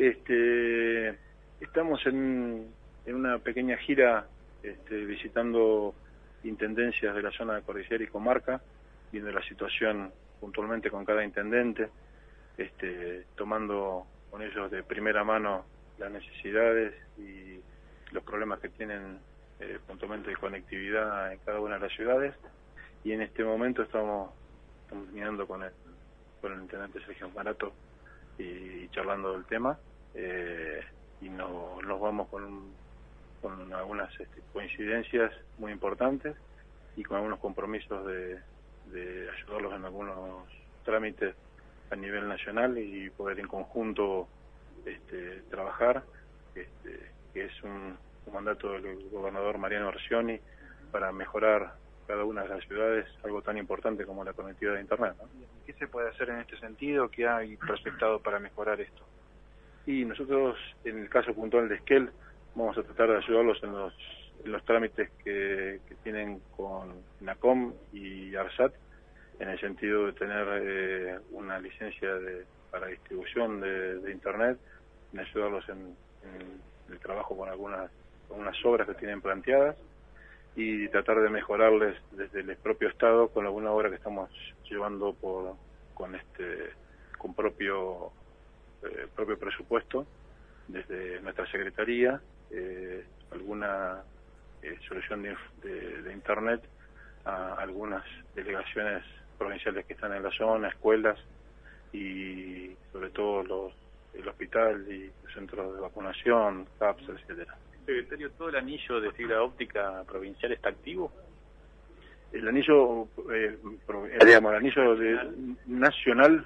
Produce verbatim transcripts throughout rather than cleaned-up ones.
Este, estamos en, en una pequeña gira este, visitando intendencias de la zona de Cordillera y Comarca, viendo la situación puntualmente con cada intendente, este, tomando con ellos de primera mano las necesidades y los problemas que tienen eh, puntualmente de conectividad en cada una de las ciudades. Y en este momento estamos, estamos mirando con el, con el intendente Sergio Marato y, y charlando del tema, eh, y no, nos vamos con, con algunas este, coincidencias muy importantes y con algunos compromisos de, de ayudarlos en algunos trámites a nivel nacional y poder en conjunto este, trabajar, este, que es un, un mandato del gobernador Mariano Arcioni para mejorar cada una de las ciudades, algo tan importante como la conectividad de Internet, ¿no? ¿Qué se puede hacer en este sentido? ¿Qué hay proyectado para mejorar esto? Y nosotros, en el caso puntual de Esquel, vamos a tratar de ayudarlos en los, en los trámites que, que tienen con NACOM y ARSAT, en el sentido de tener eh, una licencia de, para distribución de, de Internet, en ayudarlos en, en el trabajo con algunas, con unas obras que tienen planteadas, y tratar de mejorarles desde el propio Estado con alguna obra que estamos llevando por con este con propio eh, propio presupuesto desde nuestra Secretaría, eh, alguna eh, solución de, de, de Internet a algunas delegaciones provinciales que están en la zona, escuelas y sobre todo los el hospital y los centros de vacunación, C A P S, etcétera. Secretario, ¿todo el anillo de fibra óptica provincial está activo? El anillo, eh, pro, eh, digamos, el anillo de, nacional,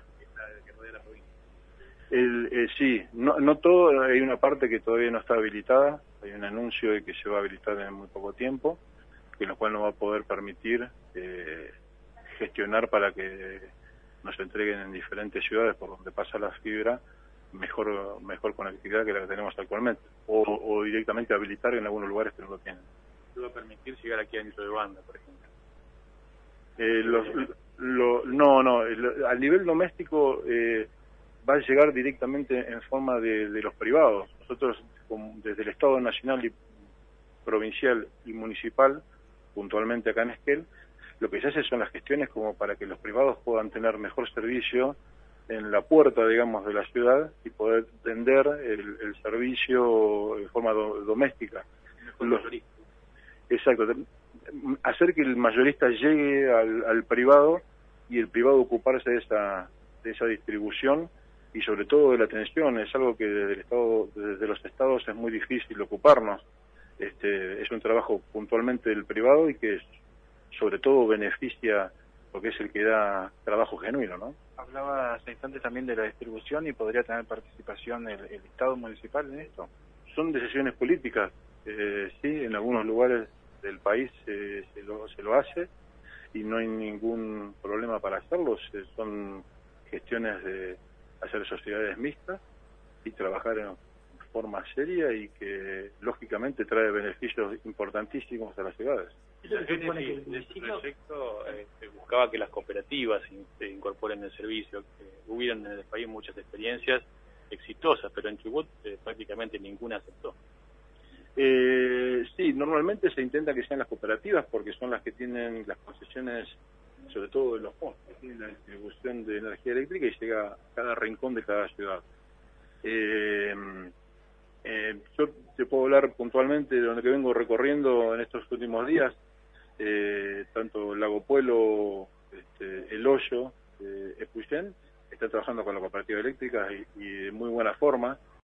el, eh, sí, no, no todo, hay una parte que todavía no está habilitada, hay un anuncio de que se va a habilitar en muy poco tiempo, en lo cual nos va a poder permitir eh, gestionar para que nos entreguen en diferentes ciudades por donde pasa la fibra mejor mejor conectividad que la que tenemos actualmente, o, o directamente habilitar en algunos lugares que no lo tienen. ¿Qué va a permitir llegar aquí a anillo de banda, por ejemplo? Eh, los, lo, no, no, el, al nivel doméstico eh, va a llegar directamente en forma de, de los privados. Nosotros, como desde el Estado Nacional y provincial y municipal, puntualmente acá en Esquel, lo que se hace son las gestiones como para que los privados puedan tener mejor servicio en la puerta, digamos, de la ciudad y poder tender el, el servicio de forma do, doméstica. Los, exacto, hacer que el mayorista llegue al, al privado y el privado ocuparse de esa, de esa distribución y sobre todo de la atención. Es algo que desde el Estado, desde los estados es muy difícil ocuparnos. Este, es un trabajo puntualmente del privado y que sobre todo beneficia porque es el que da trabajo genuino, ¿no? Hablaba hace instantes también de la distribución y podría tener participación el, el Estado municipal en esto. Son decisiones políticas, eh, sí, en algunos lugares del país eh, se, lo, se lo hace y no hay ningún problema para hacerlo, eh, son gestiones de hacer sociedades mixtas y trabajar en forma seria y que lógicamente trae beneficios importantísimos a las ciudades. El proyecto eh, buscaba que las cooperativas se incorporen el servicio, que hubieran en el país muchas experiencias exitosas, pero en Chubut eh, prácticamente ninguna aceptó. Eh, sí, normalmente se intenta que sean las cooperativas porque son las que tienen las concesiones, sobre todo de los postes, tienen la distribución de energía eléctrica y llega a cada rincón de cada ciudad. Eh, eh, yo te puedo hablar puntualmente de donde que vengo recorriendo en estos últimos días. Eh, tanto el Lago Puelo, este, El Hoyo, eh, Epuyén, está trabajando con la cooperativa eléctrica y, y de muy buena forma.